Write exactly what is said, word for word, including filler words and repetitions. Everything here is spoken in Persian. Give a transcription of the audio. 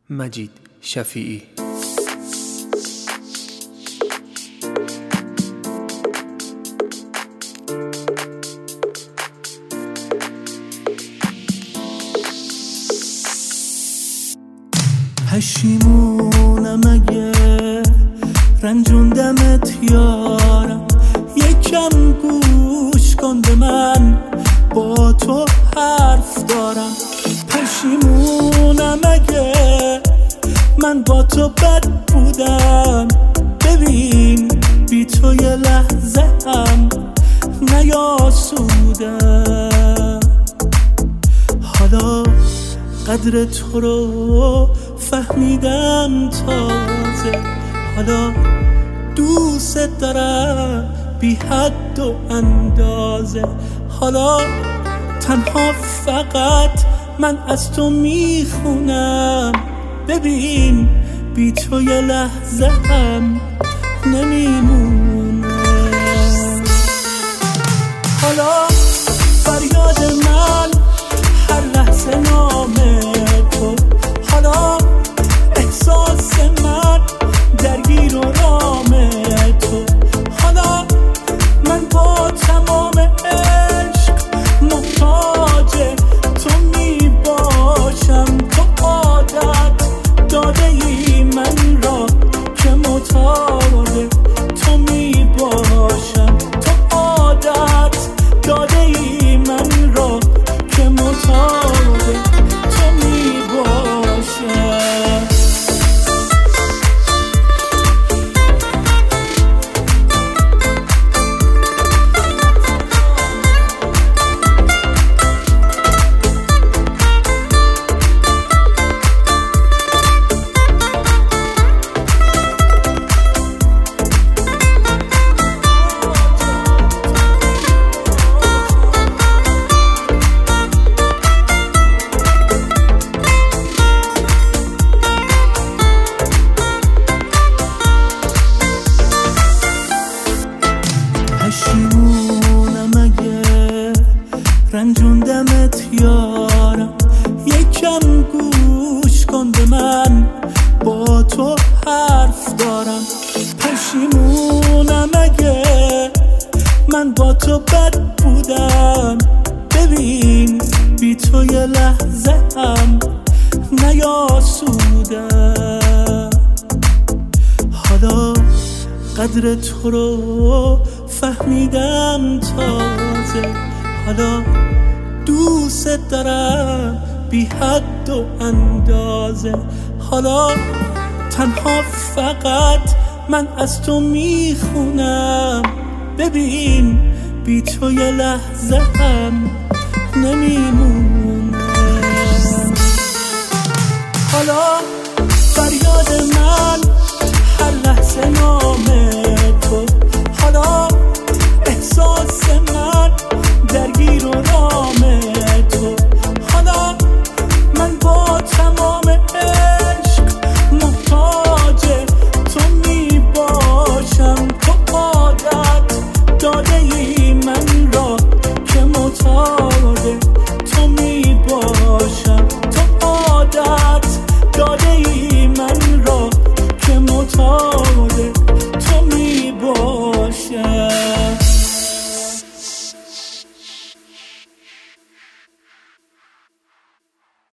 مجید شفیعی. پشیمونم اگه رنجوندمت یارم، یکم گوش کن به من، با تو حرف دارم. پشیمونم اگه من با تو بد بودم، ببین بی تو یه لحظه هم نیاسودم. حالا قدر تو رو فهمیدم تازه، حالا دوست دارم بی حد و اندازه. حالا تنها فقط من از تو میخونم، ببین بی تو یه لحظه هم نمیمونم. حالا فریاد من هر لحظه نامه تو، حالا احساس من درگیر و رام تو. حالا من با تمام عشق محتاج تو می باشم. تو عادت داده ای من را که متعال تو می باشم. تو عادت داده ای من را که متعال تو می باشم. پشیمونم اگه رنجوندمت یارم، یکم گوش کن به من، با تو حرف دارم. پشیمونم اگه من با تو بد بودم، ببین بی تو یه لحظه هم نیاسودم. حالا قدر تو رو فهمیدم تازه، حالا دوست دارم بی حد و اندازه. حالا تنها فقط من از تو میخونم، ببین بی تو یه لحظه هم نمیمونم. حالا فریاد من هر لحظه نامه